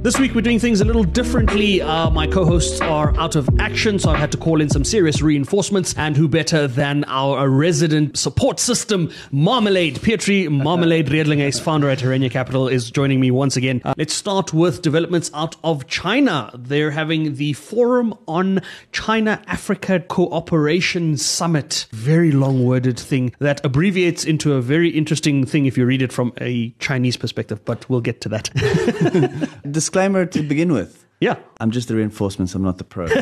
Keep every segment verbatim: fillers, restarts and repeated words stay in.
This week we're doing things a little differently. Uh, my co-hosts are out of action, so I've had to call in some serious reinforcements. And who better than our resident support system, Marmalade. Pietri Marmalade Riedlinges, founder at Herenia Capital, is joining me once again. Uh, let's start with developments out of China. They're having the Forum on China-Africa Cooperation Summit. Very long-worded thing that abbreviates into a very interesting thing if you read it from a Chinese perspective, but we'll get to that. Disclaimer to begin with. Yeah. I'm just the reinforcements, I'm not the pro,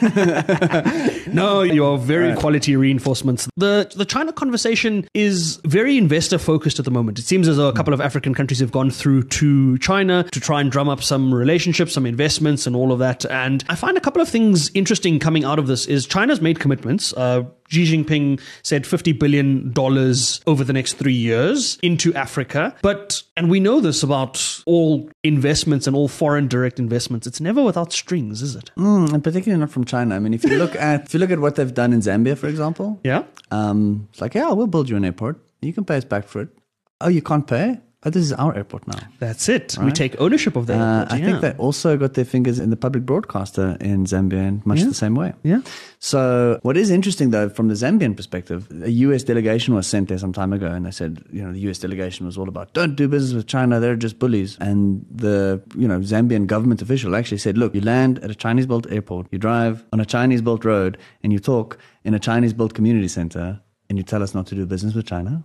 right? No, you're very right. quality reinforcements. The the China conversation is very investor focused at the moment. It seems as though a couple of African countries have gone through to China to try and drum up some relationships, some investments and all of that. And I find a couple of things interesting coming out of this is China's made commitments. Uh, Xi Jinping said fifty billion dollars over the next three years into Africa. But, and we know this about all investments and all foreign direct investments, it's never without strings, is it? Mm, and particularly not from China. I mean, if you look at if you look at what they've done in Zambia, for example, yeah, um, it's like, yeah, we'll build you an airport. You can pay us back for it. Oh, you can't pay? Oh, this is our airport now. That's it. Right? We take ownership of the airport. Uh, I yeah. think they also got their fingers in the public broadcaster in Zambia in much yeah. the same way. Yeah. So what is interesting, though, from the Zambian perspective, a U S delegation was sent there some time ago, and they said, you know, the U S delegation was all about, don't do business with China, they're just bullies. And the, you know, Zambian government official actually said, look, you land at a Chinese-built airport, you drive on a Chinese-built road, and you talk in a Chinese-built community center, and you tell us not to do business with China.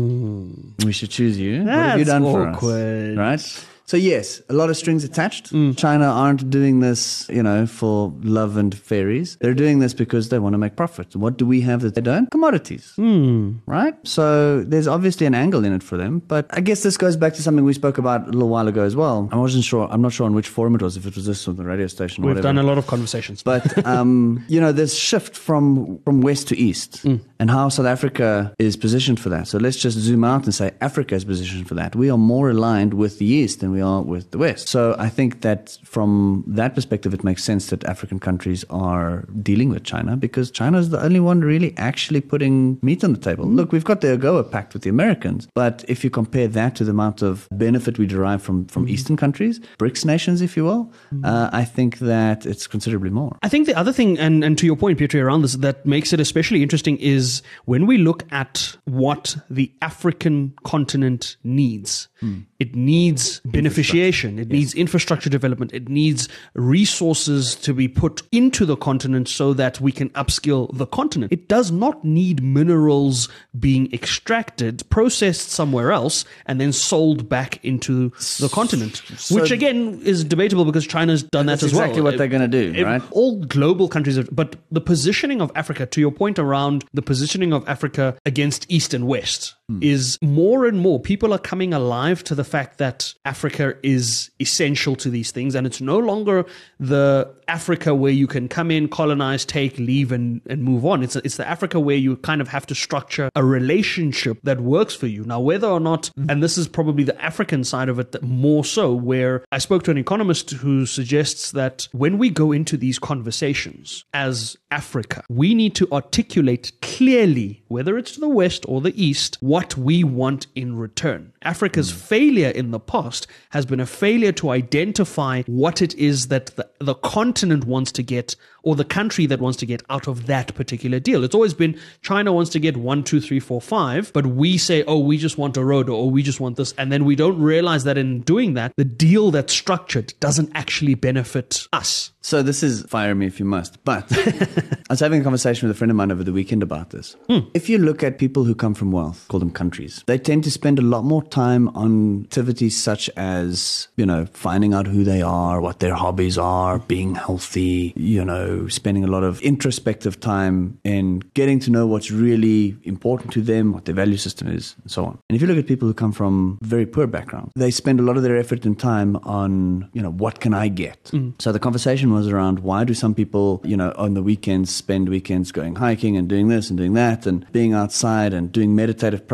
Mm. We should choose you. That's what have you done awkward. for us? Right? So yes, a lot of strings attached. Mm. China aren't doing this, you know, for love and fairies. They're doing this because they want to make profit. What do we have that they don't? Commodities. Mm. Right? So there's obviously an angle in it for them. But I guess this goes back to something we spoke about a little while ago as well. I wasn't sure. I'm not sure on which forum it was, if it was this or the radio station or We've whatever. done a lot of conversations. But, um, you know, this shift from, from west to east mm. and how South Africa is positioned for that. So let's just zoom out and say Africa is positioned for that. We are more aligned with the east than we are with the west. So I think that from that perspective, it makes sense that African countries are dealing with China because China is the only one really actually putting meat on the table. Mm. Look, we've got the AGOA pact with the Americans, but if you compare that to the amount of benefit we derive from, from mm. Eastern countries, BRICS nations, if you will, mm. uh, I think that it's considerably more. I think the other thing, and, and to your point, Pietri, around this, that makes it especially interesting is when we look at what the African continent needs. Mm. It needs beneficiation. It yes. needs infrastructure development. It needs resources to be put into the continent so that we can upskill the continent. It does not need minerals being extracted, processed somewhere else, and then sold back into the continent, so which again is debatable because China's done that as well. That's exactly what they're going to do, it, right? All global countries, have, but the positioning of Africa, to your point around the positioning of Africa against East and West, hmm. is more and more people are coming alive to the fact that Africa is essential to these things, and it's no longer the Africa where you can come in, colonize, take, leave, and, and move on. It's it's the Africa where you kind of have to structure a relationship that works for you. Now, whether or not, and this is probably the African side of it more so, where I spoke to an economist who suggests that when we go into these conversations as Africa, we need to articulate clearly, whether it's to the West or the East, what we want in return. Africa's mm. failure in the past has been a failure to identify what it is that the, the continent wants to get, or the country that wants to get out of that particular deal. It's always been China wants to get one, two, three, four, five, but we say, oh, we just want a road, or oh, we just want this. And then we don't realize that in doing that, the deal that's structured doesn't actually benefit us. So this is, fire me if you must, but I was having a conversation with a friend of mine over the weekend about this. Hmm. If you look at people who come from wealth, call them countries, they tend to spend a lot more time on activities such as, you know, finding out who they are, what their hobbies are, being healthy, you know, spending a lot of introspective time in getting to know what's really important to them, what their value system is, and so on. And if you look at people who come from very poor backgrounds, they spend a lot of their effort and time on, you know, what can I get? Mm. So the conversation was around why do some people, you know, on the weekends spend weekends going hiking and doing this and doing that and being outside and doing meditative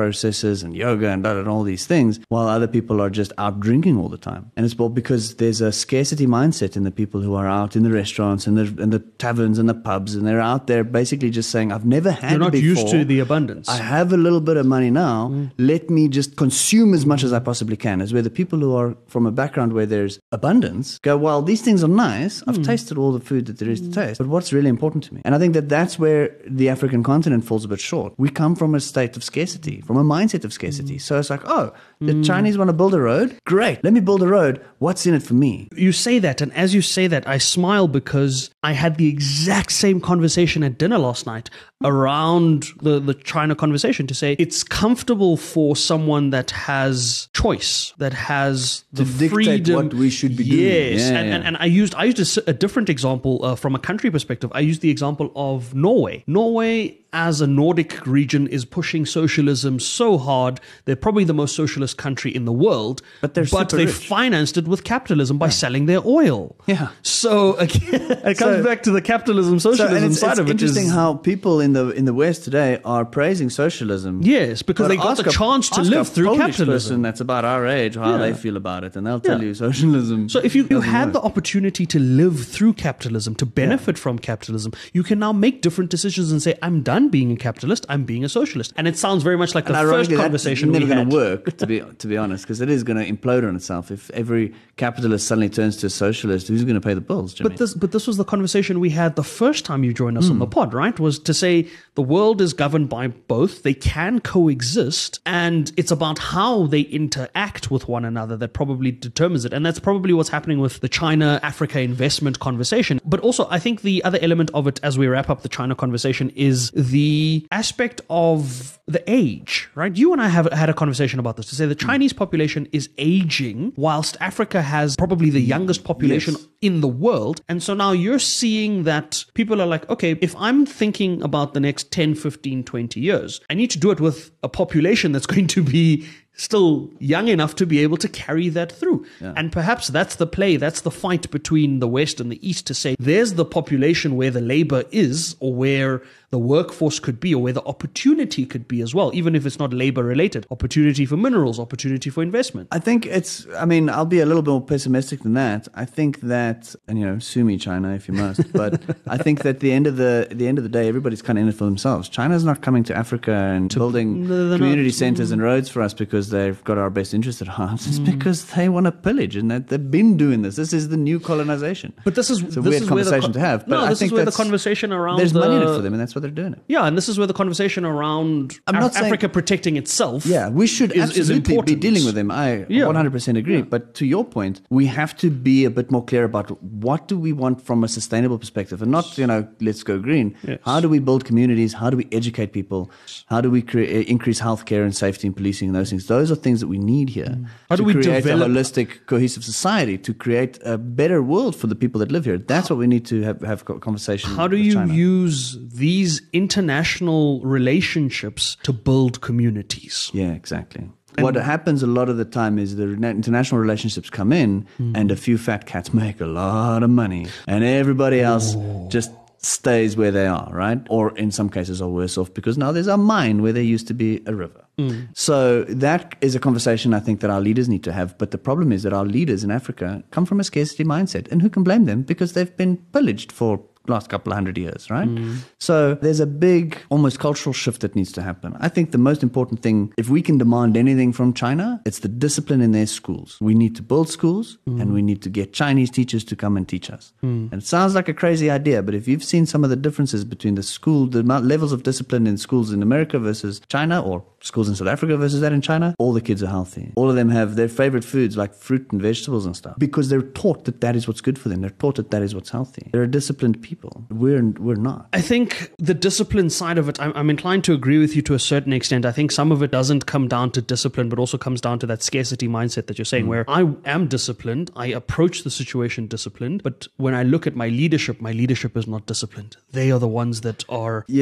processes and yoga and, and all these things, while other people are just out drinking all the time. And it's all because there's a scarcity mindset in the people who are out in the restaurants and the, and the taverns and the pubs, and they're out there basically just saying, I've never had You're not it before. used to the abundance. I have a little bit of money now. Mm. Let me just consume as much as I possibly can. Is where the people who are from a background where there's abundance go, well, these things are nice. I've mm. tasted all the food that there is to taste. But what's really important to me? And I think that that's where the African continent falls a bit short. We come from a state of scarcity, from a mindset of scarcity. Mm. So it's like, oh, the mm. Chinese want to build a road? Great. Let me build a road. What's in it for me? You say that, and as you say that, I smile because I had the exact same conversation at dinner last night around the, the China conversation, to say it's comfortable for someone that has choice, that has the to dictate freedom. What we should be yes. doing. Yes, yeah, and, yeah. and, and I used I used a, a different example uh, from a country perspective. I used the example of Norway. Norway, as a Nordic region, is pushing socialism so hard. They're probably the most socialist country in the world, but, they're but they rich. financed it with capitalism by yeah. selling their oil. Yeah. So again, it comes so, back to the capitalism socialism so, it's, side it's of it. Interesting is, how people in the in the West today are praising socialism. Yes, because they got the a, chance to ask live a through Polish capitalism. Person that's about our age, how yeah. they feel about it, and they'll tell yeah. you socialism. So if you, you had work. the opportunity to live through capitalism, to benefit yeah. from capitalism, you can now make different decisions and say, I'm done being a capitalist, I'm being a socialist. And it sounds very much like and the first conversation we had. It's never going to work, to be to be honest, because it is going to implode on itself. If every capitalist suddenly turns to a socialist, who's going to pay the bills, Jimmy? But this, but this was the conversation we had the first time you joined us mm. on the pod, right? Was to say the world is governed by both. They can coexist, and it's about how they interact with one another that probably determines it. And that's probably what's happening with the China-Africa investment conversation. But also, I think the other element of it, as we wrap up the China conversation, is the aspect of the age, right? You and I have had a conversation about this, to say the Chinese population is aging whilst Africa has probably the youngest population yes. in the world. And so now you're seeing that people are like, okay, if I'm thinking about the next ten, fifteen, twenty years, I need to do it with a population that's going to be still young enough to be able to carry that through. Yeah. And perhaps that's the play, that's the fight between the West and the East, to say there's the population where the labor is, or where the workforce could be, or where the opportunity could be as well, even if it's not labor related. Opportunity for minerals, opportunity for investment. I think it's, I mean, I'll be a little bit more pessimistic than that. I think that, and you know, sue me, China, if you must, but I think that the end of the the end of the day, everybody's kind of in it for themselves. China's not coming to Africa and to, building community not, centers mm. and roads for us because they've got our best interest at heart. It's mm. because they want to pillage, and that they've been doing this. This is the new colonization. But this is it's a this weird is conversation where the, to have. But no, I this think is where the conversation around there's the, money in it for them, and that's why they're doing it. Yeah, and this is where the conversation around I'm not Af- Africa saying, protecting itself. Yeah, we should is, absolutely is be dealing with them. I yeah. one hundred percent agree. Yeah. But to your point, we have to be a bit more clear about what do we want from a sustainable perspective, and not, you know, let's go green. Yes. How do we build communities? How do we educate people? How do we create, increase healthcare and safety and policing and those things? Those are things that we need here. Mm. How to do we create develop a holistic, cohesive society, to create a better world for the people that live here? That's what we need to have, have conversation. How do with you China. use these international relationships to build communities? Yeah, exactly. And what happens a lot of the time is the international relationships come in mm. and a few fat cats make a lot of money, and everybody else oh. just stays where they are, right? Or in some cases are worse off because now there's a mine where there used to be a river. Mm. So that is a conversation I think that our leaders need to have. But the problem is that our leaders in Africa come from a scarcity mindset. And who can blame them? Because they've been pillaged for last couple of hundred years, right? Mm. So there's a big, almost cultural shift that needs to happen. I think the most important thing, if we can demand anything from China, it's the discipline in their schools. We need to build schools mm. and we need to get Chinese teachers to come and teach us. Mm. And it sounds like a crazy idea, but if you've seen some of the differences between the school, the levels of discipline in schools in America versus China, or schools in South Africa versus that in China, all the kids are healthy. All of them have their favorite foods like fruit and vegetables and stuff because they're taught that that is what's good for them. They're taught that that is what's healthy. They're a disciplined people. We're we're not. I think the discipline side of it, I'm, I'm inclined to agree with you to a certain extent. I think some of it doesn't come down to discipline, but also comes down to that scarcity mindset that you're saying, mm. where I am disciplined, I approach the situation disciplined, but when I look at my leadership, my leadership is not disciplined. They are the ones that are yeah.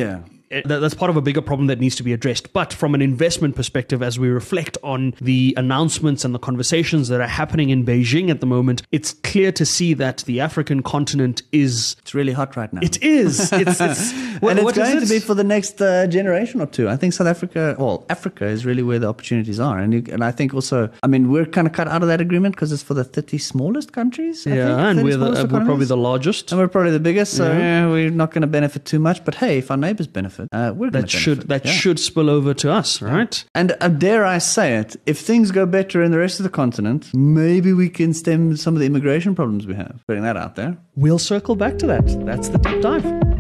that- that's part of a bigger problem that needs to be addressed. But from an investment perspective, as we reflect on the announcements and the conversations that are happening in Beijing at the moment, it's clear to see that the African continent is... It's really hot right now. It is. It's, it's, what, and it's what is going it? to be for the next uh, generation or two. I think South Africa, well, Africa is really where the opportunities are. And, you, and I think also, I mean, we're kind of cut out of that agreement because it's for the thirty smallest countries. I Yeah, think, and thirty we're, the, smallest uh, we're probably economies. the largest. And we're probably the biggest, so Yeah. yeah, we're not going to benefit too much. But hey, if our neighbors benefit, uh, we're going That to should benefit. that yeah. should spill over to us, right? And uh, dare I say it, if things go better in the rest of the continent, maybe we can stem some of the immigration problems we have. Putting that out there. We'll circle back to that. That's the deep dive.